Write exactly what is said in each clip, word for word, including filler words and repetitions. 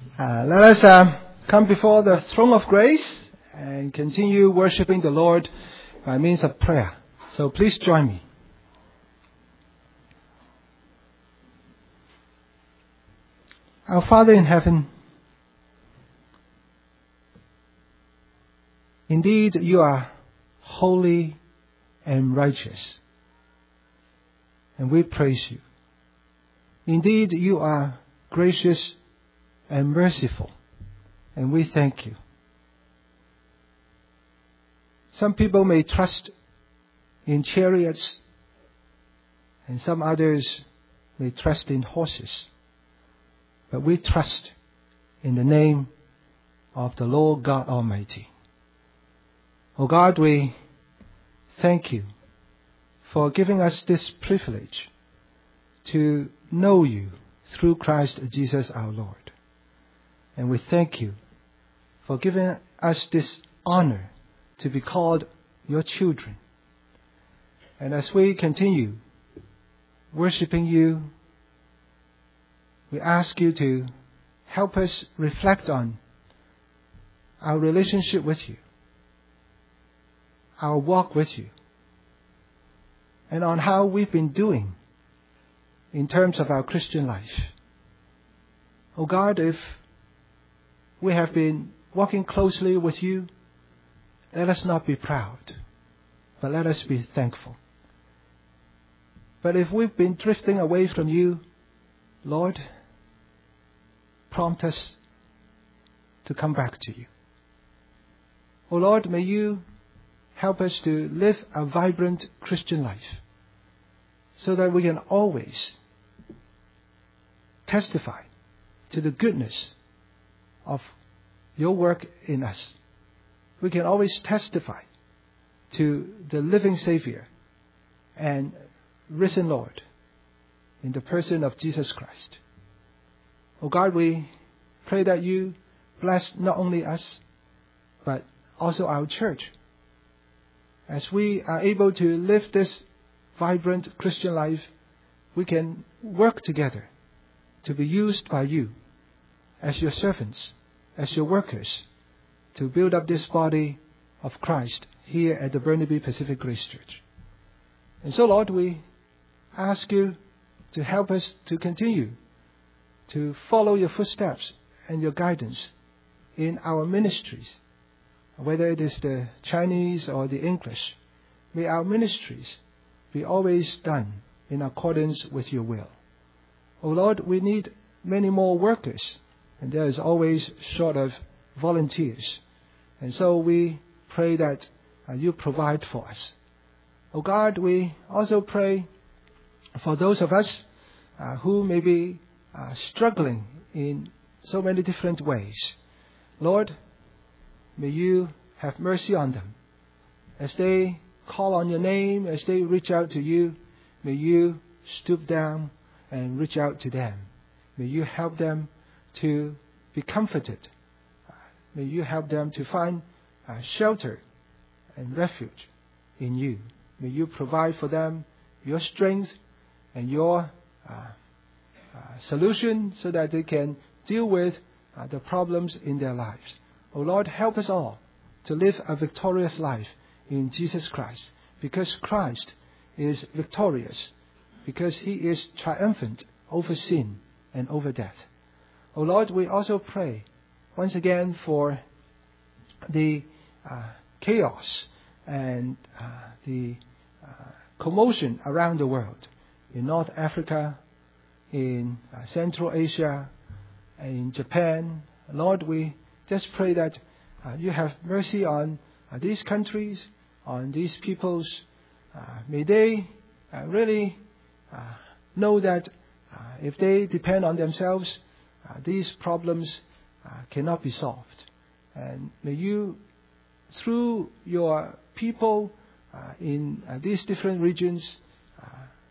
Uh, let us uh, come before the throne of grace and continue worshiping the Lord by means of prayer. So please join me. Our Father in heaven, indeed you are holy and righteous, and we praise you. Indeed you are gracious and merciful, and we thank you. Some people may trust in chariots, and some others may trust in horses. But we trust in the name of the Lord God Almighty. O God, we thank you for giving us this privilege to know you through Christ Jesus our Lord. And we thank you for giving us this honor to be called your children. And as we continue worshiping you, we ask you to help us reflect on our relationship with you, our walk with you, and on how we've been doing in terms of our Christian life. Oh God, if we have been walking closely with you, let us not be proud, but let us be thankful. But if we've been drifting away from you, Lord, prompt us to come back to you. Oh Lord, may you help us to live a vibrant Christian life so that we can always testify to the goodness of your work in us. We can always testify to the living Savior and risen Lord in the person of Jesus Christ. Oh God, we pray that you bless not only us, but also our church. As we are able to live this vibrant Christian life, we can work together to be used by you as your servants, as your workers, to build up this body of Christ here at the Burnaby Pacific Grace Church. And so, Lord, we ask you to help us to continue to follow your footsteps and your guidance in our ministries, whether it is the Chinese or the English. May our ministries be always done in accordance with your will. Oh Lord, we need many more workers, and there is always short of volunteers. And so we pray that uh, you provide for us. Oh God, we also pray for those of us uh, who may be uh, struggling in so many different ways. Lord, may you have mercy on them. As they call on your name, as they reach out to you, may you stoop down and reach out to them. May you help them to be comforted. May you help them to find uh, shelter and refuge in you. May you provide for them your strength and your uh, uh, solution so that they can deal with uh, the problems in their lives. Oh Lord, help us all to live a victorious life in Jesus Christ, because Christ is victorious, because he is triumphant over sin and over death. Oh Lord, we also pray once again for the uh, chaos and uh, the uh, commotion around the world, in North Africa, in uh, Central Asia, in Japan. Lord, we just pray that uh, you have mercy on uh, these countries, on these peoples. Uh, may they uh, really uh, know that uh, if they depend on themselves, uh, these problems uh, cannot be solved. And may you, through your people uh, in uh, these different regions, uh,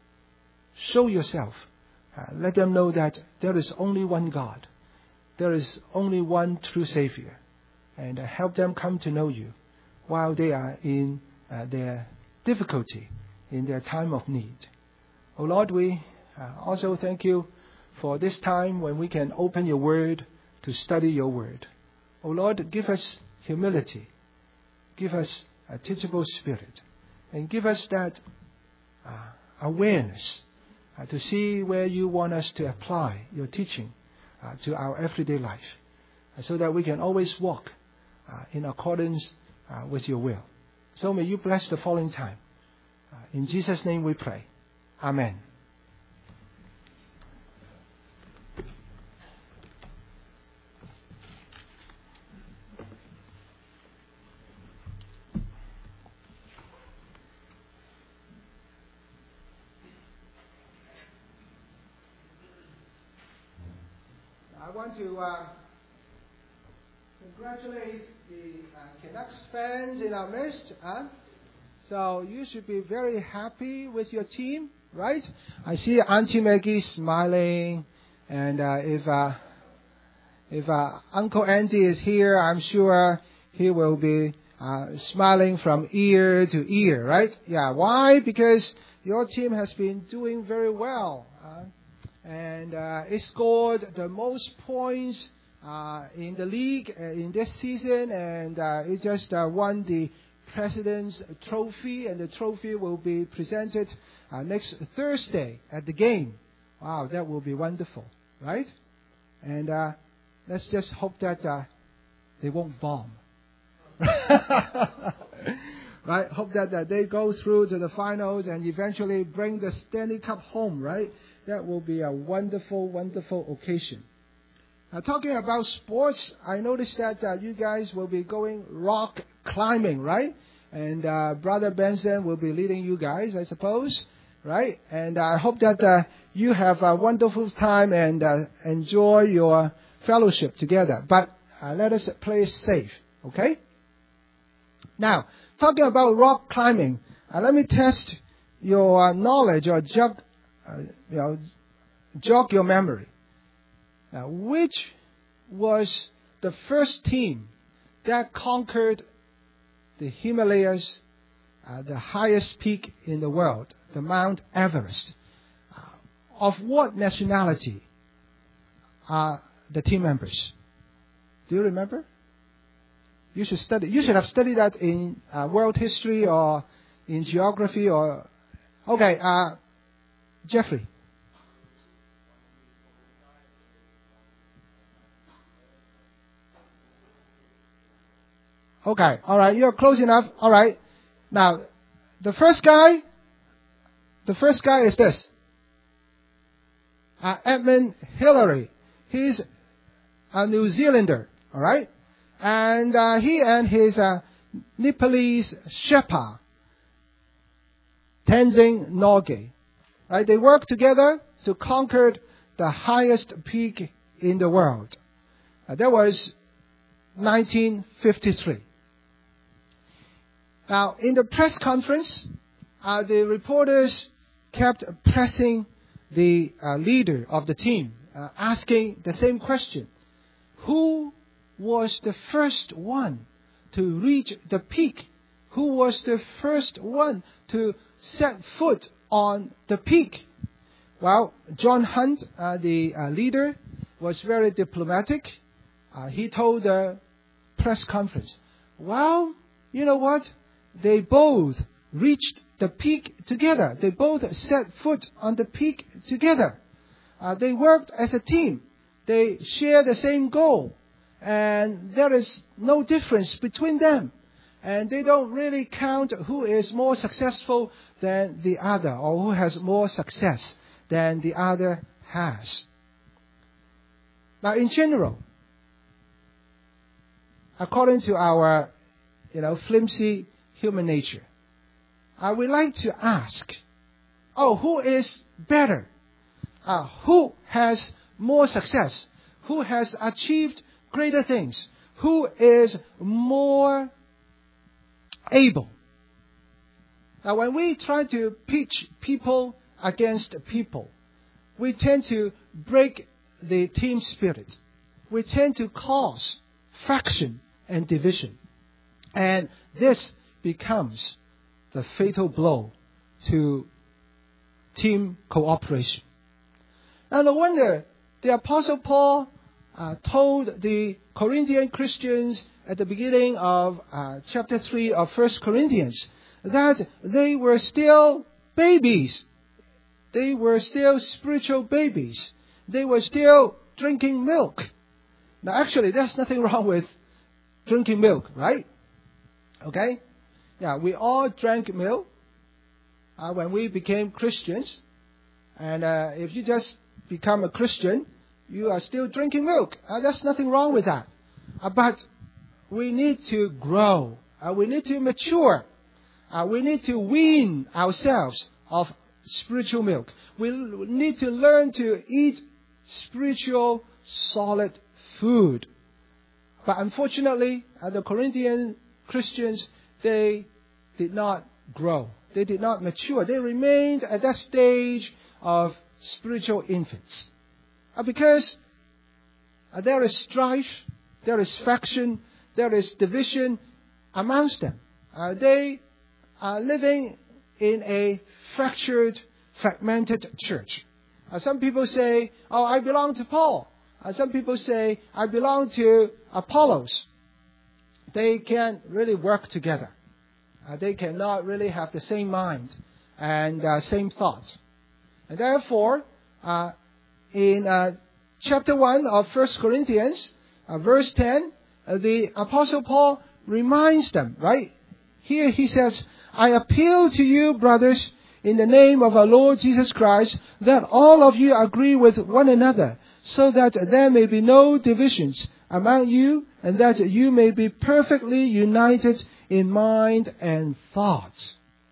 show yourself. Uh, let them know that there is only one God. There is only one true Savior. And uh, help them come to know you while they are in uh, their difficulty, in their time of need. Oh Lord, we uh, also thank you for this time when we can open your word to study your word. O Lord, give us humility. Give us a teachable spirit. And give us that uh, awareness uh, to see where you want us to apply your teaching uh, to our everyday life. Uh, so that we can always walk uh, in accordance uh, with your will. So may you bless the following time. Uh, in Jesus' name we pray. Amen. I want to uh, congratulate the uh, Canucks fans in our midst. Huh? So you should be very happy with your team, right? I see Auntie Maggie smiling, and uh, if uh, if uh, Uncle Andy is here, I'm sure he will be uh, smiling from ear to ear, right? Yeah. Why? Because your team has been doing very well. Uh, And uh, it scored the most points uh, in the league uh, in this season, and uh, it just uh, won the President's Trophy, and the trophy will be presented uh, next Thursday at the game. Wow, that will be wonderful, right? And uh, let's just hope that uh, they won't bomb. Right? Hope that uh, they go through to the finals and eventually bring the Stanley Cup home, right? That will be a wonderful, wonderful occasion. Now, talking about sports, I noticed that uh, you guys will be going rock climbing, right? And uh, Brother Benson will be leading you guys, I suppose, right? And I hope that uh, you have a wonderful time and uh, enjoy your fellowship together. But uh, let us play it safe, okay? Now, talking about rock climbing, uh, let me test your uh, knowledge or jog, uh, you know, jog your memory. Now, which was the first team that conquered the Himalayas, uh, the highest peak in the world, the Mount Everest? Uh, of what nationality are the team members? Do you remember? You should study. You should have studied that in uh, world history or in geography or. Okay, uh, Jeffrey. Okay, all right. You're close enough. All right. Now, the first guy. The first guy is this. Uh, Edmund Hillary. He's a New Zealander. All right. And uh, he and his uh, Nepalese Sherpa, Tenzing Norgay, right? They worked together to conquer the highest peak in the world. Uh, that was nineteen fifty-three. Now, in the press conference, uh, the reporters kept pressing the uh, leader of the team, uh, asking the same question: Who was the first one to reach the peak? Who was the first one to set foot on the peak? Well, John Hunt, uh, the uh, leader, was very diplomatic. Uh, he told the press conference, well, you know what? They both reached the peak together. They both set foot on the peak together. Uh, they worked as a team. They share the same goal. And there is no difference between them. And they don't really count who is more successful than the other or who has more success than the other has. Now, in general, according to our, you know, flimsy human nature, I would like to ask, oh, who is better? Uh, who has more success? Who has achieved greater things? Who is more able? Now, when we try to pitch people against people, we tend to break the team spirit. We tend to cause faction and division. And this becomes the fatal blow to team cooperation. Now, no wonder the Apostle Paul uh, told the Corinthian Christians at the beginning of uh, chapter three of First Corinthians that they were still babies. They were still spiritual babies. They were still drinking milk. Now, actually, there's nothing wrong with drinking milk, right? Okay? Yeah, we all drank milk uh, when we became Christians. And uh, if you just become a Christian, you are still drinking milk. Uh, there's nothing wrong with that. Uh, but we need to grow. Uh, we need to mature. Uh, we need to wean ourselves of spiritual milk. We need to learn to eat spiritual, solid food. But unfortunately, uh, the Corinthian Christians, they did not grow. They did not mature. They remained at that stage of spiritual infants. Uh, because uh, there is strife, there is faction, there is division amongst them. Uh, they are living in a fractured, fragmented church. Uh, some people say, oh, I belong to Paul. Uh, some people say, I belong to Apollos. They can't really work together. Uh, they cannot really have the same mind and uh, same thoughts. And therefore, uh, in uh, chapter one of First Corinthians, uh, verse ten, uh, the Apostle Paul reminds them, right? Here he says, I appeal to you, brothers, in the name of our Lord Jesus Christ, that all of you agree with one another, so that there may be no divisions among you, and that you may be perfectly united in mind and thoughts.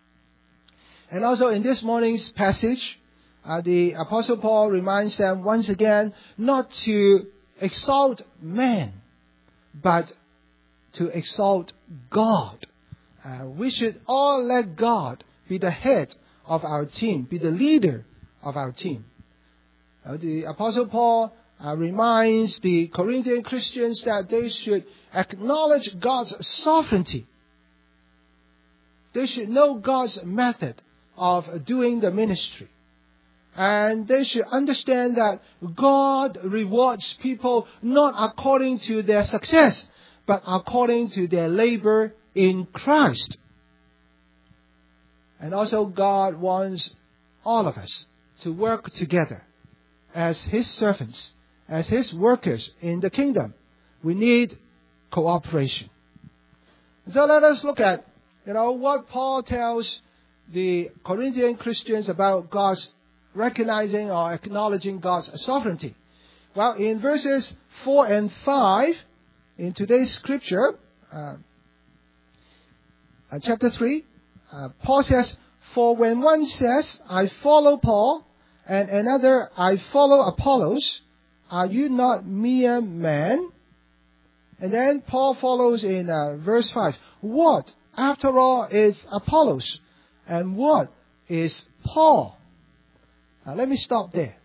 And also in this morning's passage, uh, the Apostle Paul reminds them once again not to exalt man, but to exalt God. Uh, we should all let God be the head of our team, be the leader of our team. Uh, the Apostle Paul uh, reminds the Corinthian Christians that they should acknowledge God's sovereignty. They should know God's method of doing the ministry. And they should understand that God rewards people not according to their success, but according to their labor in Christ. And also God wants all of us to work together as His servants, as His workers in the kingdom. We need cooperation. So let us look at, you know, what Paul tells the Corinthian Christians about God's recognizing or acknowledging God's sovereignty. Well, in verses four and five, in today's scripture, uh, uh, chapter three, uh, Paul says, for when one says, I follow Paul, and another, I follow Apollos, are you not mere men? And then Paul follows in uh, verse five. What, after all, is Apollos? And what is Paul? Now, let me stop there.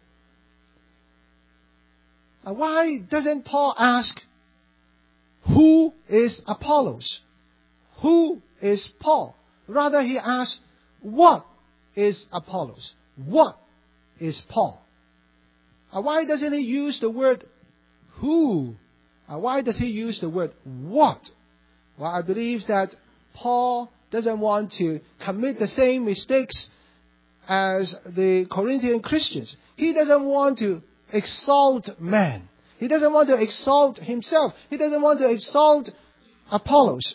Now, why doesn't Paul ask, who is Apollos? Who is Paul? Rather, he asks, what is Apollos? What is Paul? Uh, why doesn't he use the word who? Uh, why does he use the word what? Well, I believe that Paul doesn't want to commit the same mistakes as the Corinthian Christians. He doesn't want to exalt man. He doesn't want to exalt himself. He doesn't want to exalt Apollos.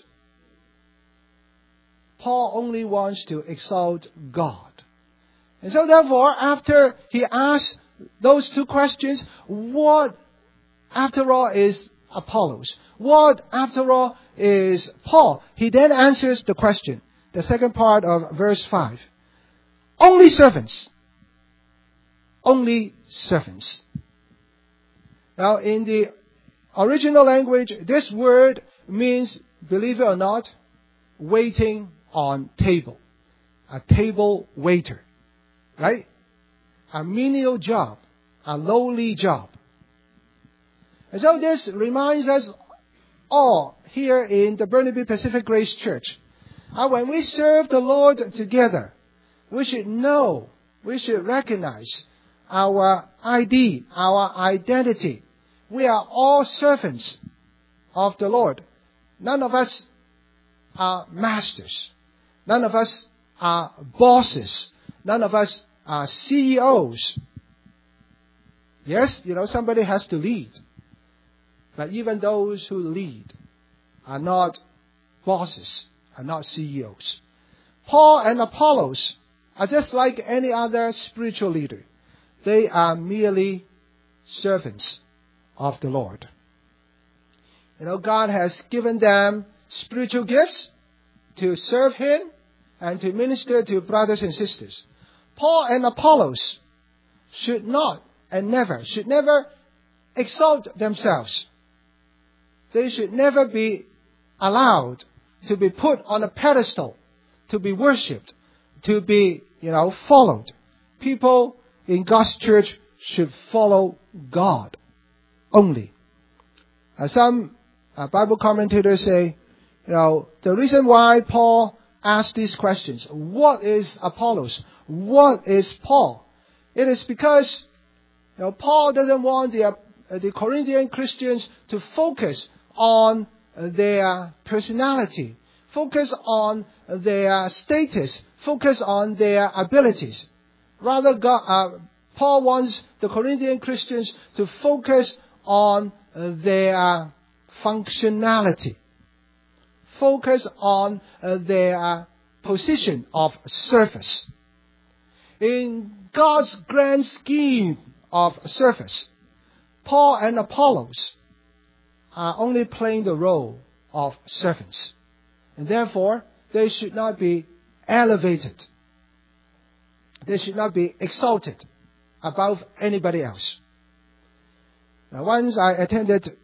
Paul only wants to exalt God. And so therefore, after he asks those two questions, what after all is Apollos? What after all is Paul? He then answers the question, the second part of verse five. Only servants. Only servants. Now, in the original language, this word means, believe it or not, waiting on table. A table waiter. Right? A menial job. A lowly job. And so this reminds us all here in the Burnaby Pacific Grace Church. Uh, when we serve the Lord together, we should know, we should recognize our I D, our identity. we are all servants of the Lord. None of us are masters. None of us are bosses. None of us are C E Os. Yes, you know, somebody has to lead. But even those who lead are not bosses, are not C E Os. Paul and Apollos are just like any other spiritual leader. They are merely servants of the Lord. You know, God has given them spiritual gifts to serve Him and to minister to brothers and sisters. Paul and Apollos should not and never, should never exalt themselves. They should never be allowed to be put on a pedestal, to be worshipped, to be, you know, followed. People in God's church should follow God only. Uh, some uh, Bible commentators say, you know, the reason why Paul asked these questions, what is Apollos? What is Paul? It is because, you know, Paul doesn't want the, uh, the Corinthian Christians to focus on their personality, focus on their status, focus on their abilities. Rather, God, uh, Paul wants the Corinthian Christians to focus on their functionality, focus on their position of service. In God's grand scheme of service, Paul and Apollos are only playing the role of servants. And therefore, they should not be elevated. They should not be exalted above anybody else. Now, once I attended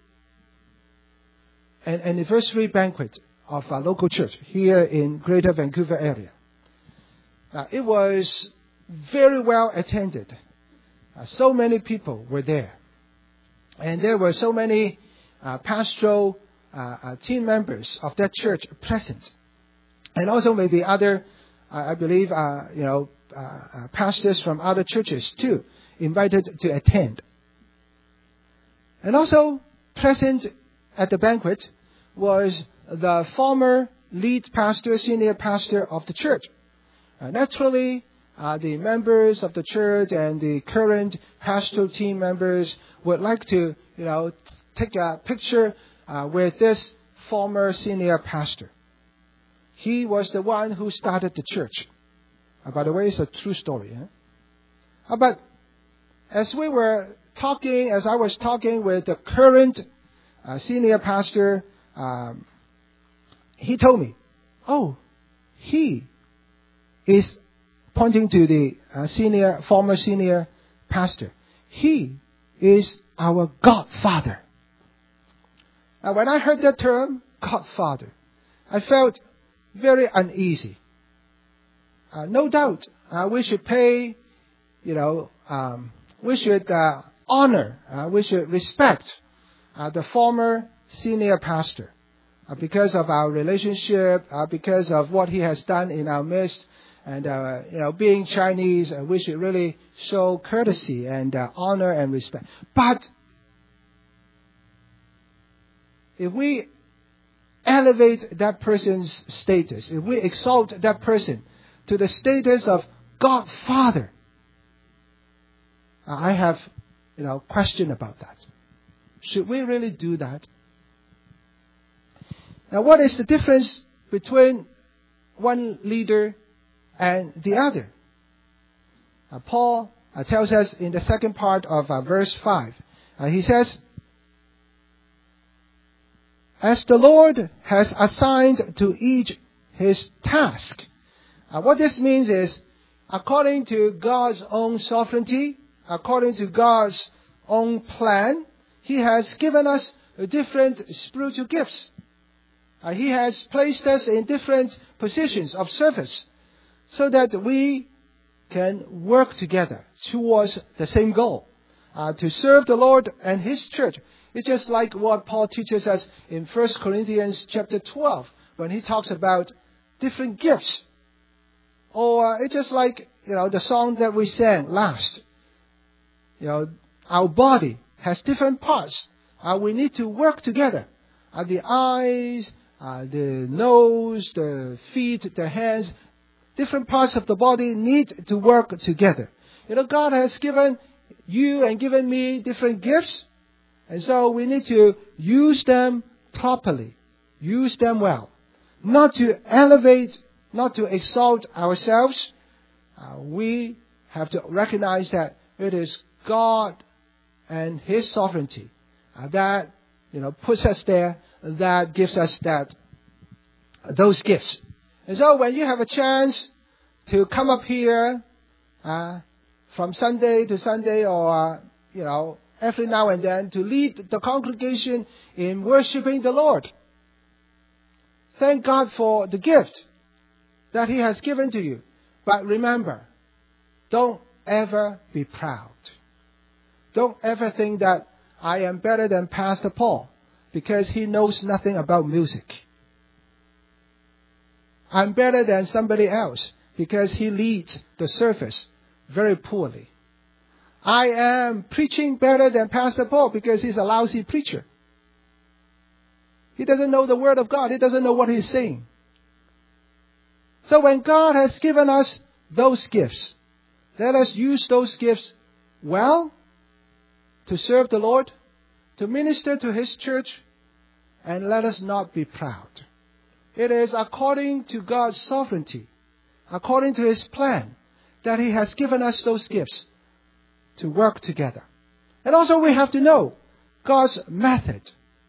an anniversary banquet of our local church here in Greater Vancouver area. Now, it was very well attended. Uh, so many people were there. And there were so many uh, pastoral uh, uh, team members of that church present. And also maybe other, uh, I believe, uh, you know, uh, uh, pastors from other churches too, invited to attend. And also present at the banquet was the former lead pastor, senior pastor of the church. Uh, naturally, uh, the members of the church and the current pastoral team members would like to, you know, take a picture uh, with this former senior pastor. He was the one who started the church. Uh, by the way, it's a true story. Huh? Uh, but as we were talking, as I was talking with the current uh, senior pastor, um, he told me, oh, he is pointing to the uh, senior, former senior pastor. He is our Godfather. Now, when I heard that term, Godfather, I felt very uneasy. Uh, no doubt, uh, we should pay, you know, um, we should uh, honor, uh, we should respect uh, the former senior pastor uh, because of our relationship, uh, because of what he has done in our midst. And, uh, you know, being Chinese, uh, we should really show courtesy and uh, honor and respect. But if we elevate that person's status, if we exalt that person to the status of Godfather, uh, I have, you know, question about that. Should we really do that? Now, what is the difference between one leader and the other? Uh, Paul uh, tells us in the second part of uh, verse five. Uh, he says, as the Lord has assigned to each his task. Uh, what this means is, according to God's own sovereignty, according to God's own plan, He has given us different spiritual gifts. Uh, he has placed us in different positions of service, so that we can work together towards the same goal, uh, to serve the Lord and His church. It's just like what Paul teaches us in First Corinthians chapter twelve, when he talks about different gifts. Or uh, it's just like, you know, the song that we sang last. You know, our body has different parts, Uh, we need to work together. Uh, the eyes, uh, the nose, the feet, the hands, different parts of the body need to work together. You know, God has given you and given me different gifts. And so we need to use them properly. Use them well. Not to elevate, not to exalt ourselves. Uh, we have to recognize that it is God and His sovereignty uh, that, you know, puts us there, that gives us that, those gifts. And so when you have a chance to come up here, uh, from Sunday to Sunday or, uh, you know, every now and then to lead the congregation in worshiping the Lord. Thank God for the gift that He has given to you. But remember, don't ever be proud. Don't ever think that I am better than Pastor Paul because he knows nothing about music. I'm better than somebody else because he leads the service very poorly. I am preaching better than Pastor Paul because he's a lousy preacher. He doesn't know the Word of God. He doesn't know what he's saying. So when God has given us those gifts, let us use those gifts well to serve the Lord, to minister to His church, and let us not be proud. It is according to God's sovereignty, according to His plan, that He has given us those gifts to work together. And also we have to know God's method.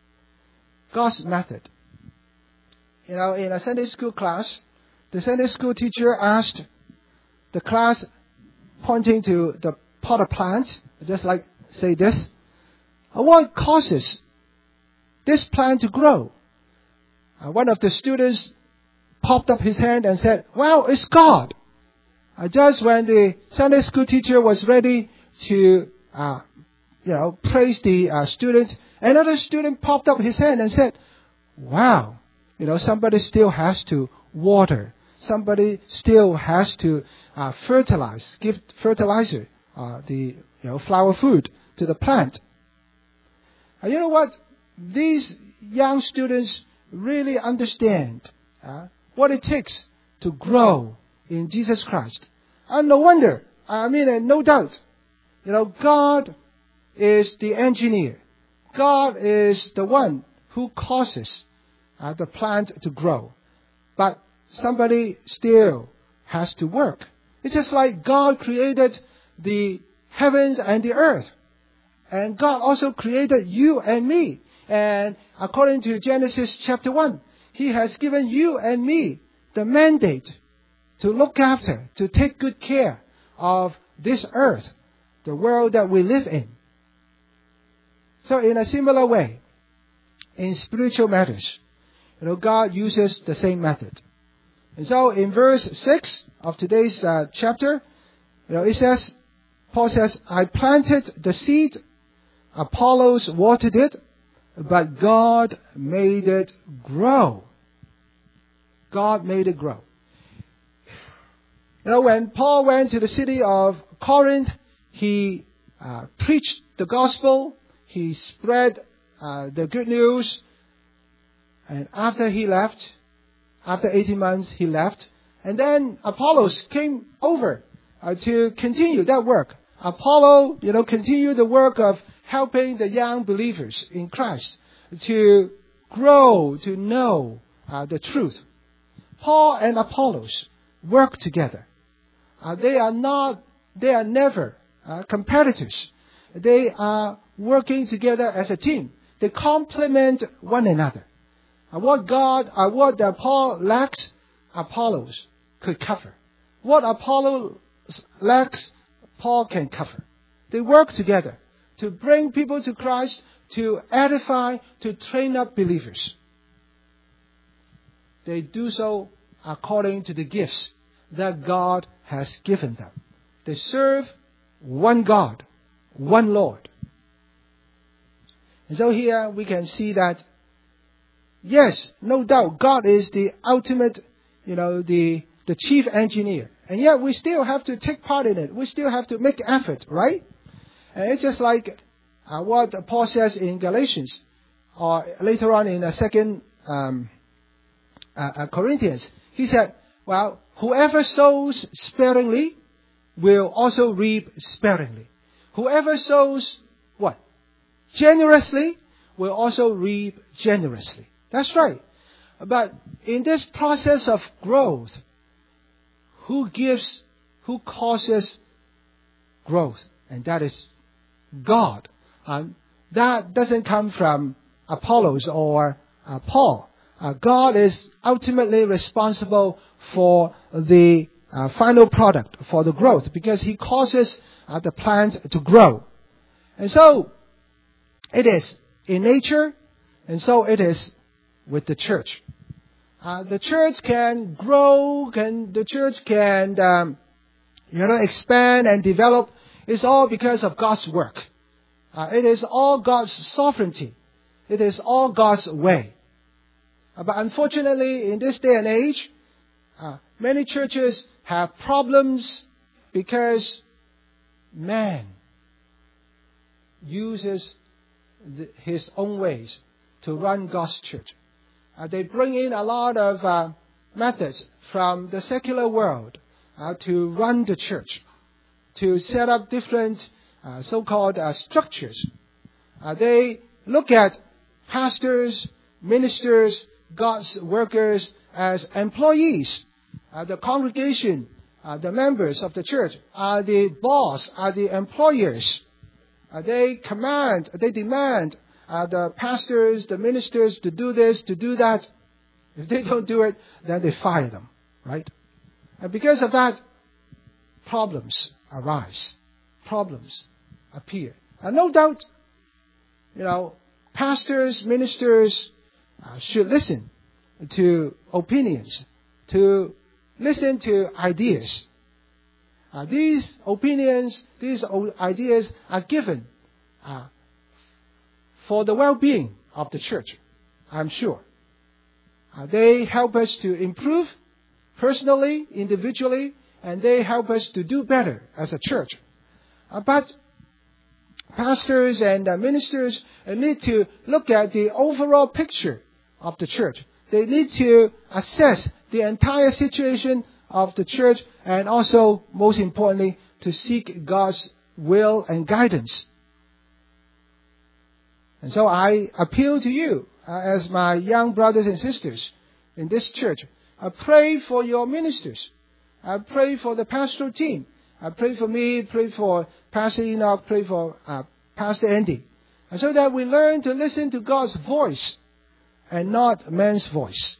God's method. You know, in a Sunday school class, the Sunday school teacher asked the class, pointing to the potted plant, just like say this, what causes this plant to grow? Uh, one of the students popped up his hand and said, well, it's God. Uh, just when the Sunday school teacher was ready to, uh, you know, praise the uh, student, another student popped up his hand and said, wow, you know, somebody still has to water. Somebody still has to uh, fertilize, give fertilizer, uh, the, you know, flower food to the plant. And you know what? These young students really understand uh, what it takes to grow in Jesus Christ. And no wonder, I mean, uh, no doubt, you know, God is the engineer. God is the one who causes uh, the plant to grow. But somebody still has to work. It's just like God created the heavens and the earth. And God also created you and me. And according to Genesis chapter one, He has given you and me the mandate to look after, to take good care of this earth, the world that we live in. So in a similar way, in spiritual matters, you know, God uses the same method. And so in verse six of today's uh, chapter, you know, it says, Paul says, I planted the seed, Apollos watered it, but God made it grow. God made it grow. You know, when Paul went to the city of Corinth, he uh, preached the gospel, he spread uh, the good news, and after he left, after eighteen months, he left, and then Apollos came over uh, to continue that work. Apollo, you know, continued the work of helping the young believers in Christ to grow, to know uh, the truth. Paul and Apollos work together. Uh, they are not, they are never uh, competitors. They are working together as a team. They complement one another. Uh, what God, uh, what uh, Paul lacks, Apollos could cover. What Apollo lacks, Paul can cover. They work together to bring people to Christ, to edify, to train up believers. They do so according to the gifts that God has given them. They serve one God, one Lord. And so here we can see that, yes, no doubt, God is the ultimate, you know, the, the chief engineer. And yet we still have to take part in it. We still have to make effort, right? And it's just like uh, what Paul says in Galatians, or later on in the second um, uh, uh, Corinthians. He said, well, whoever sows sparingly will also reap sparingly. Whoever sows what? Generously will also reap generously. That's right. But in this process of growth, who gives, who causes growth? And that is God. Um, that doesn't come from Apollos or uh, Paul. Uh, God is ultimately responsible for the uh, final product, for the growth, because He causes uh, the plant to grow. And so it is in nature, and so it is with the church. Uh, the church can grow, can the church can um, you know expand and develop. It's all because of God's work. Uh, it is all God's sovereignty. It is all God's way. Uh, but unfortunately, in this day and age, uh, many churches have problems because man uses the, his own ways to run God's church. Uh, they bring in a lot of uh, methods from the secular world uh, to run the church, to set up different uh, so-called uh, structures. Uh, they look at pastors, ministers, God's workers as employees. Uh, the congregation, uh, the members of the church are the boss, are the employers. Uh, they command, they demand uh, the pastors, the ministers to do this, to do that. If they don't do it, then they fire them, right? And because of that, problems arise. Problems appear. And no doubt, you know, pastors, ministers uh, should listen to opinions, to listen to ideas. Uh, these opinions, these ideas are given uh, for the well-being of the church, I'm sure. Uh, they help us to improve personally, individually, and they help us to do better as a church. Uh, but pastors and uh, ministers uh, need to look at the overall picture of the church. They need to assess the entire situation of the church, and also, most importantly, to seek God's will and guidance. And so I appeal to you uh, as my young brothers and sisters in this church. I pray for your ministers. I pray for the pastoral team. I pray for me, pray for Pastor Enoch, pray for uh, Pastor Andy. And so that we learn to listen to God's voice and not man's voice.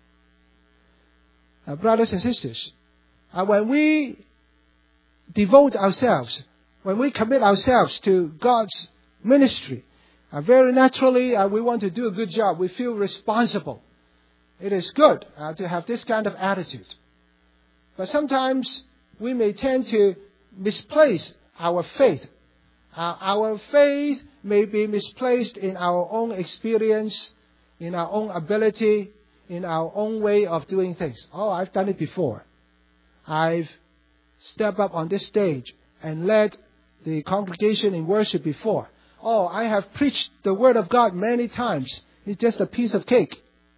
Uh, brothers and sisters, uh, when we devote ourselves, when we commit ourselves to God's ministry, uh, very naturally uh, we want to do a good job. We feel responsible. It is good uh, to have this kind of attitude. But sometimes we may tend to misplace our faith. Uh, our faith may be misplaced in our own experience, in our own ability, in our own way of doing things. Oh, I've done it before. I've stepped up on this stage and led the congregation in worship before. Oh, I have preached the Word of God many times. It's just a piece of cake.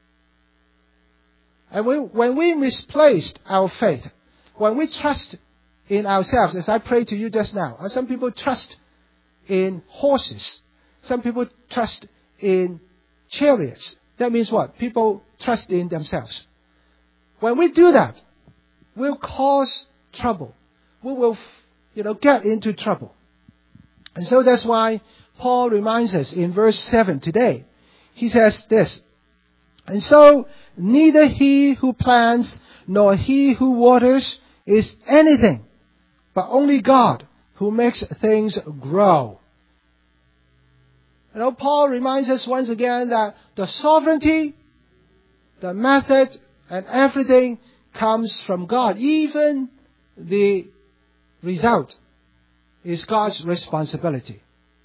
And we, when we misplaced our faith, when we trust in ourselves, as I prayed to you just now, some people trust in horses. Some people trust in chariots. That means what? People trust in themselves. When we do that, we'll cause trouble. We will, you know, get into trouble. And so that's why Paul reminds us in verse seven today. He says this, and so neither he who plants nor he who waters is anything, but only God who makes things grow. You know, Paul reminds us once again that the sovereignty, the method, and everything comes from God. Even the result is God's responsibility.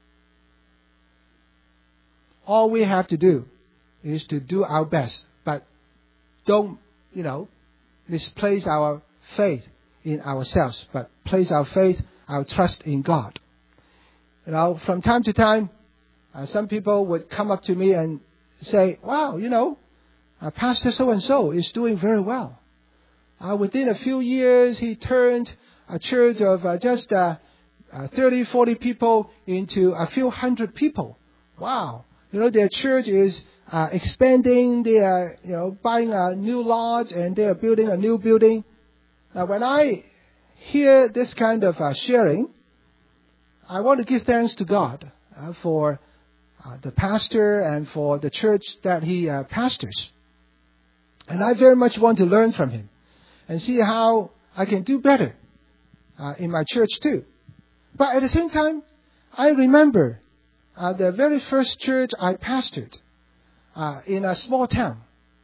All we have to do is to do our best, but don't, you know, misplace our faith in ourselves, but place our faith, our trust in God. You know, from time to time, uh, some people would come up to me and say, wow, you know, uh, Pastor so-and-so is doing very well. Uh, within a few years, he turned a church of uh, just uh, uh, thirty, forty people into a few hundred people. Wow. You know, their church is uh, expanding. They are, you know, buying a new lot and they are building a new building. Now, when I hear this kind of uh, sharing, I want to give thanks to God uh, for uh, the pastor and for the church that he uh, pastors. And I very much want to learn from him and see how I can do better uh, in my church too. But at the same time, I remember uh, the very first church I pastored uh, in a small town.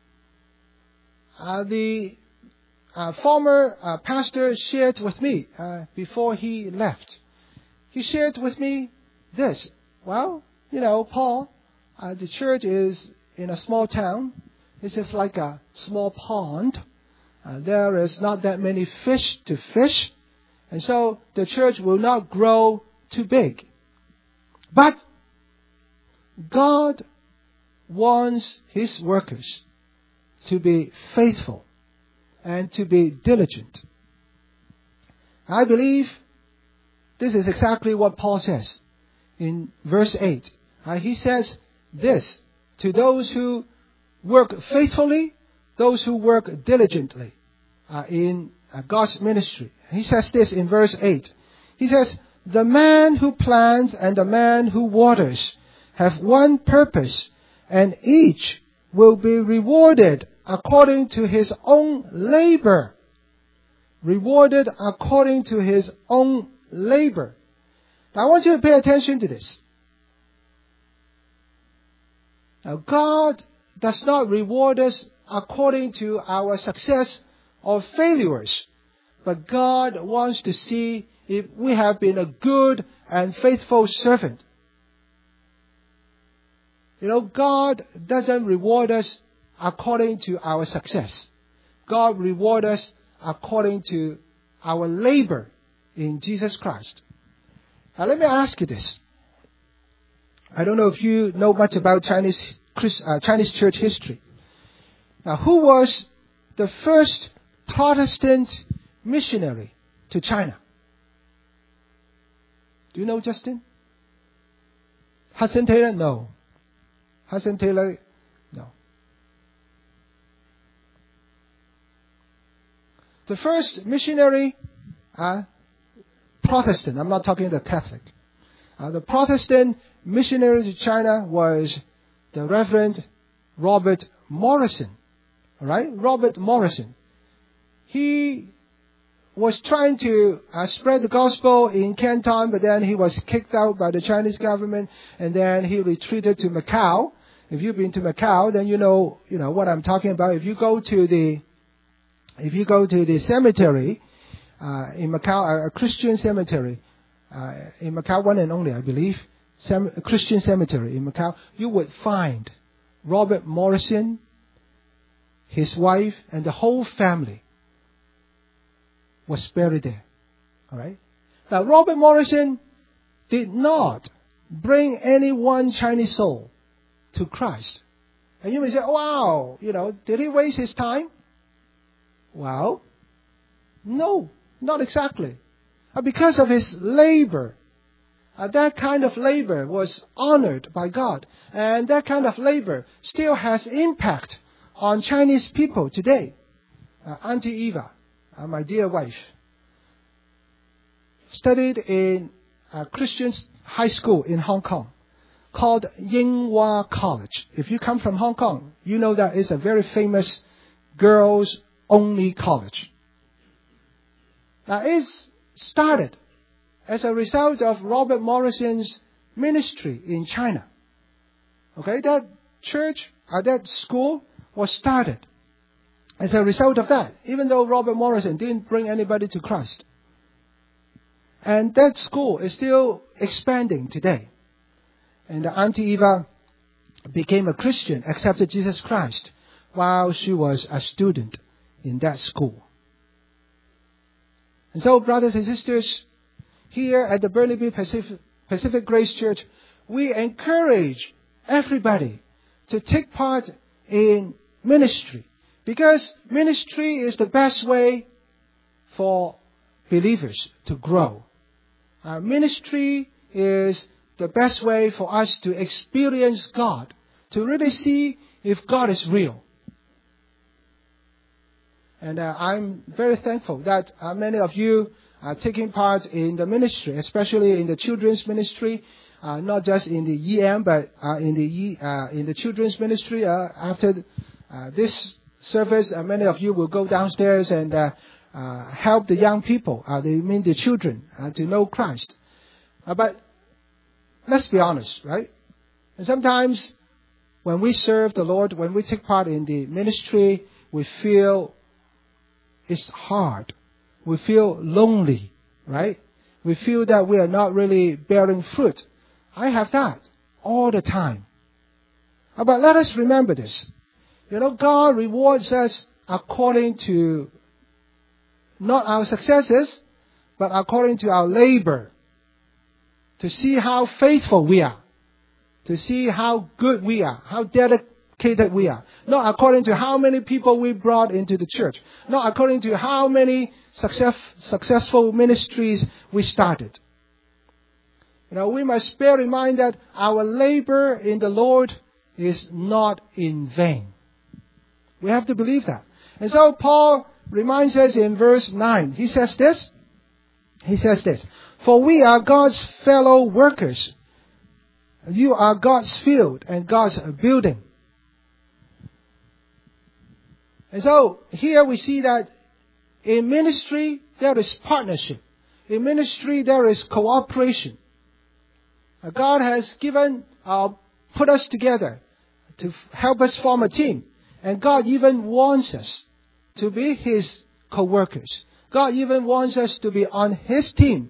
Uh, the uh, former uh, pastor shared with me uh, before he left. He shared with me this. Well, you know, Paul, uh, the church is in a small town. It's just like a small pond. Uh, there is not that many fish to fish. And so the church will not grow too big. But God wants His workers to be faithful and to be diligent. I believe this is exactly what Paul says in verse eight. Uh, he says this to those who work faithfully, those who work diligently uh, in uh, God's ministry. He says this in verse eight. He says, the man who plants and the man who waters have one purpose, and each will be rewarded according to his own labor. Rewarded according to his own labor. Now I want you to pay attention to this. Now God does not reward us according to our success or failures, but God wants to see if we have been a good and faithful servant. You know, God doesn't reward us according to our success. God rewards us according to our labor in Jesus Christ. Now let me ask you this. I don't know if you know much about Chinese uh, Chinese church history. Now, who was the first Protestant missionary to China? Do you know, Justin? Hudson Taylor? No. Hudson Taylor? No. The first missionary, uh, Protestant, I'm not talking the Catholic. Uh, the Protestant missionary to China was the Reverend Robert Morrison. All right? Robert Morrison. He was trying to uh, spread the gospel in Canton, but then he was kicked out by the Chinese government, and then he retreated to Macau. If you've been to Macau, then you know, you know what I'm talking about. If you go to the, if you go to the cemetery uh, in Macau, a Christian cemetery uh, in Macau, one and only, I believe, sem- a Christian cemetery in Macau, you would find Robert Morrison, his wife, and the whole family was buried there. All right. Now, Robert Morrison did not bring any one Chinese soul to Christ. And you may say, wow, you know, did he waste his time? Well, no, not exactly. Uh, because of his labor. Uh, that kind of labor was honored by God. And that kind of labor still has impact on Chinese people today. Uh, Auntie Eva, uh, my dear wife, studied in a Christian high school in Hong Kong called Yinghua College. If you come from Hong Kong, you know that it's a very famous girls-only college. Now, it's started as a result of Robert Morrison's ministry in China. Okay, that church, or that school was started as a result of that, even though Robert Morrison didn't bring anybody to Christ. And that school is still expanding today. And Auntie Eva became a Christian, accepted Jesus Christ, while she was a student in that school. And so, brothers and sisters, here at the Burnaby Pacific Pacific Grace Church, we encourage everybody to take part in ministry. Because ministry is the best way for believers to grow. Uh, ministry is the best way for us to experience God, to really see if God is real. And uh, I'm very thankful that uh, many of you are taking part in the ministry, especially in the children's ministry, uh, not just in the E M, but uh, in the e, uh, in the children's ministry. Uh, after uh, this service, uh, many of you will go downstairs and uh, uh, help the young people, uh, they mean the children, uh, to know Christ. Uh, but let's be honest, right? And sometimes when we serve the Lord, when we take part in the ministry, we feel it's hard. We feel lonely, right? We feel that we are not really bearing fruit. I have that all the time. But let us remember this. You know, God rewards us according to not our successes, but according to our labor. To see how faithful we are. To see how good we are. How dedicated we are. Not according to how many people we brought into the church. Not according to how many success, successful ministries we started. You know, we must bear in mind that our labor in the Lord is not in vain. We have to believe that. And so Paul reminds us in verse nine. He says this. He says this. For we are God's fellow workers. You are God's field and God's building. And so here we see that in ministry there is partnership. In ministry there is cooperation. God has given, uh, put us together to help us form a team. And God even wants us to be His co-workers. God even wants us to be on His team.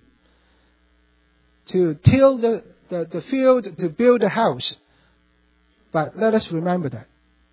To till the, the, the field, to build a house. But let us remember that.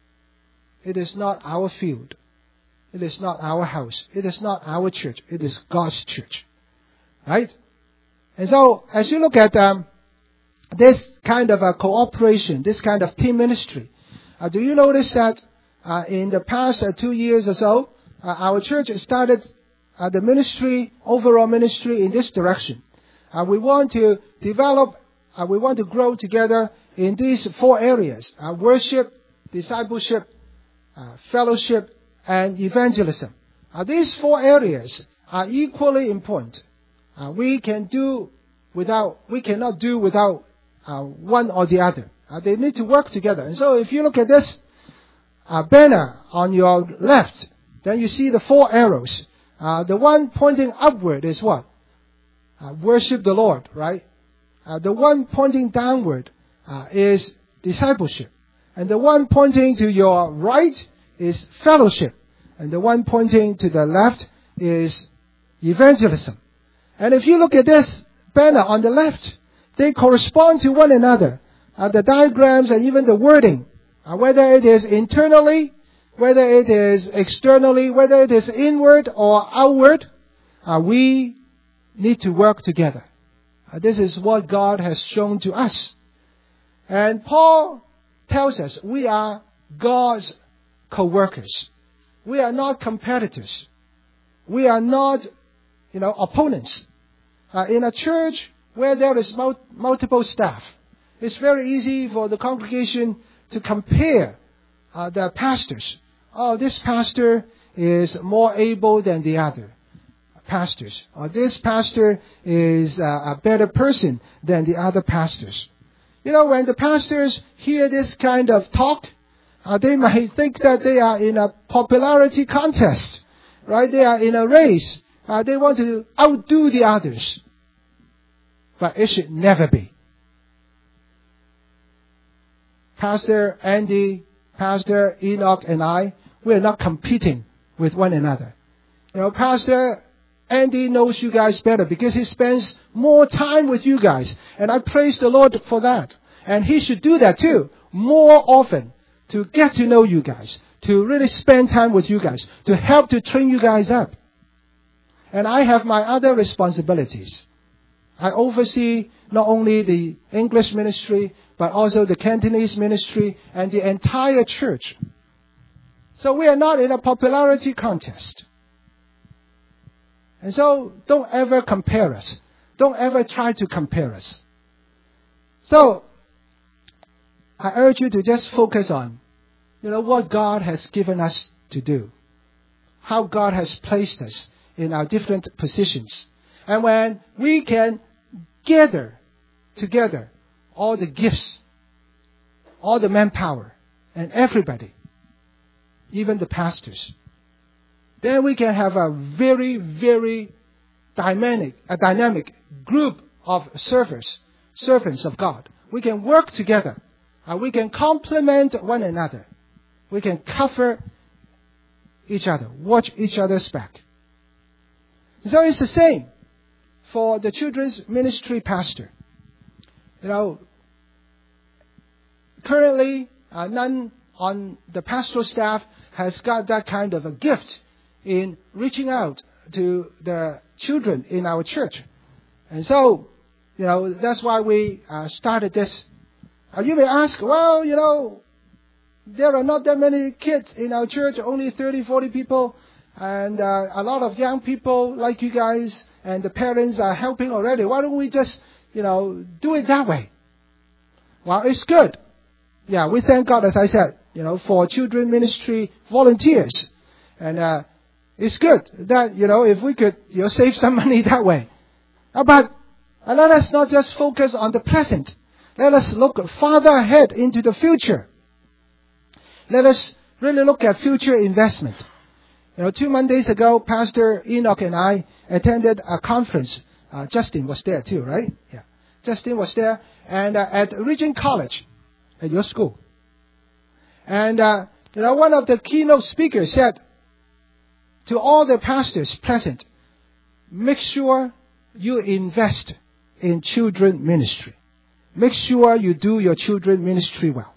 It is not our field. It is not our house. It is not our church. It is God's church. Right? And so, as you look at um, this kind of a cooperation, this kind of team ministry, uh, do you notice that uh, in the past uh, two years or so, uh, our church started uh, the ministry, overall ministry in this direction. Uh, we want to develop, uh, we want to grow together in these four areas. Uh, worship, discipleship, uh, fellowship, and evangelism. Uh, these four areas are equally important. Uh, we can do without, we cannot do without uh, one or the other. Uh, they need to work together. And so if you look at this uh, banner on your left, then you see the four arrows. Uh, the one pointing upward is what? Uh, worship the Lord, right? Uh, the one pointing downward uh, is discipleship. And the one pointing to your right is fellowship. And the one pointing to the left is evangelism. And if you look at this banner on the left, they correspond to one another. Uh, the diagrams and even the wording, uh, whether it is internally, whether it is externally, whether it is inward or outward, uh, we need to work together. Uh, this is what God has shown to us. And Paul tells us we are God's co-workers. We are not competitors. We are not, you know, opponents. Uh, in a church where there is mul- multiple staff, it's very easy for the congregation to compare uh, the pastors. Oh, this pastor is more able than the other pastors. Or this pastor is uh, a better person than the other pastors. You know, when the pastors hear this kind of talk, uh, they might think that they are in a popularity contest, right? They are in a race. Uh, they want to outdo the others. But it should never be. Pastor Andy, Pastor Enoch, and I, we are not competing with one another. You know, Pastor Andy knows you guys better because he spends more time with you guys. And I praise the Lord for that. And he should do that too, more often, to get to know you guys, to really spend time with you guys, to help to train you guys up. And I have my other responsibilities. I oversee not only the English ministry, but also the Cantonese ministry and the entire church. So we are not in a popularity contest. And so don't ever compare us. Don't ever try to compare us. So I urge you to just focus on, you know, what God has given us to do. How God has placed us in our different positions. And when we can gather together all the gifts, all the manpower, and everybody, even the pastors, then we can have a very, very dynamic, a dynamic group of servers, servants of God. We can work together. Uh, we can complement one another. We can cover each other, watch each other's back. So it's the same for the children's ministry pastor. You know, currently, uh, none on the pastoral staff has got that kind of a gift in reaching out to the children in our church. And so, you know, that's why we uh, started this. Uh, you may ask, well, you know, there are not that many kids in our church, only thirty, forty people, and uh, a lot of young people like you guys, and the parents are helping already. Why don't we just, you know, do it that way? Well, it's good. Yeah, we thank God, as I said, you know, for children ministry volunteers. And uh, it's good that, you know, if we could, you know, save some money that way. Uh, but uh, let us not just focus on the present. Let us look farther ahead into the future. Let us really look at future investment. You know, two Mondays ago, Pastor Enoch and I attended a conference. Uh, Justin was there too, right? Yeah. Justin was there. And uh, at Regent College, at your school. And, uh, you know, one of the keynote speakers said to all the pastors present, make sure you invest in children ministry. Make sure you do your children ministry well.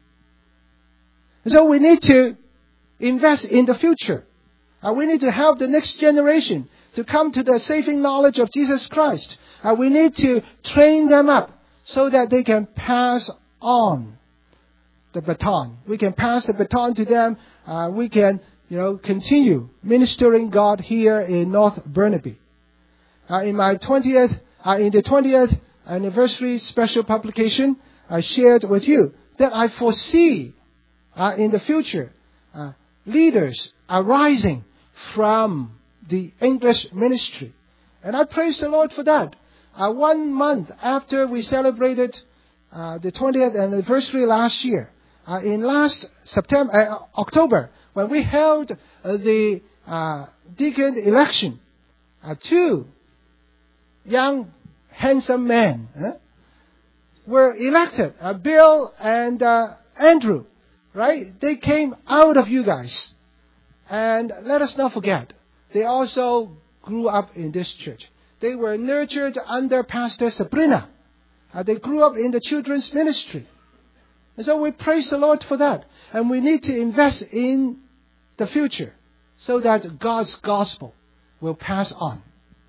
So we need to invest in the future. Uh, we need to help the next generation to come to the saving knowledge of Jesus Christ. Uh, we need to train them up so that they can pass on the baton. We can pass the baton to them. Uh, we can, you know, continue ministering God here in North Burnaby. Uh, in my twentieth, uh, in the twentieth anniversary special publication, I shared with you that I foresee uh, in the future uh, leaders arising from the English ministry. And I praise the Lord for that. Uh, one month after we celebrated uh, the twentieth anniversary last year, uh, in last September, uh, October, when we held uh, the uh, deacon election, uh, two young, handsome men uh, were elected, uh, Bill and uh, Andrew, right? They came out of you guys. And let us not forget, they also grew up in this church. They were nurtured under Pastor Sabrina. Uh, they grew up in the children's ministry. And so we praise the Lord for that. And we need to invest in the future so that God's gospel will pass on.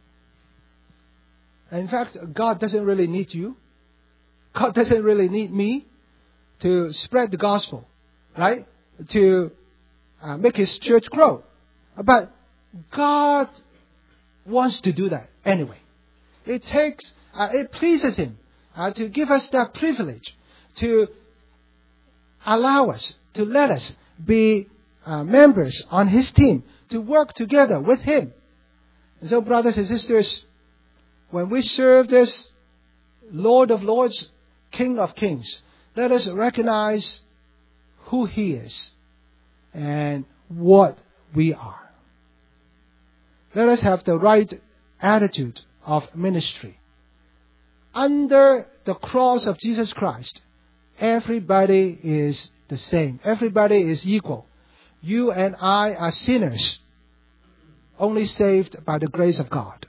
In fact, God doesn't really need you. God doesn't really need me to spread the gospel, right? To uh, make His church grow. But God wants to do that anyway. It takes, uh, it pleases Him uh, to give us that privilege, to allow us, to let us be uh, members on His team, to work together with Him. And so, brothers and sisters, when we serve this Lord of Lords, King of Kings, let us recognize who He is and what we are. Let us have the right attitude of ministry. Under the cross of Jesus Christ, everybody is the same. Everybody is equal. You and I are sinners, only saved by the grace of God.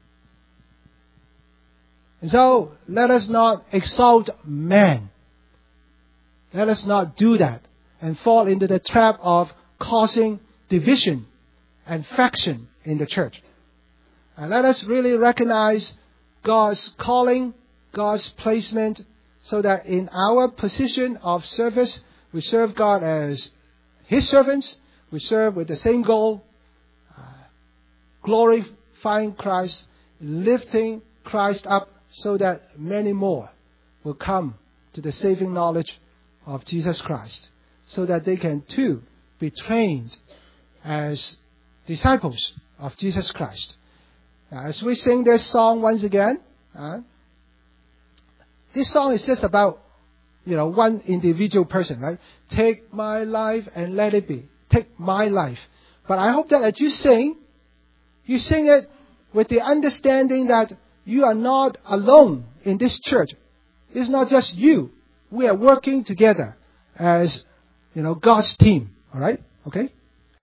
And so, let us not exalt man. Let us not do that and fall into the trap of causing division and faction in the church. And let us really recognize God's calling, God's placement, so that in our position of service, we serve God as His servants. We serve with the same goal, uh, glorifying Christ, lifting Christ up so that many more will come to the saving knowledge of Jesus Christ, so that they can too be trained as disciples of Jesus Christ. Now, as we sing this song once again, uh, this song is just about, you know, one individual person, right? Take my life and let it be. Take my life. But I hope that as you sing, you sing it with the understanding that you are not alone in this church. It's not just you. We are working together as, you know, God's team. All right? Okay?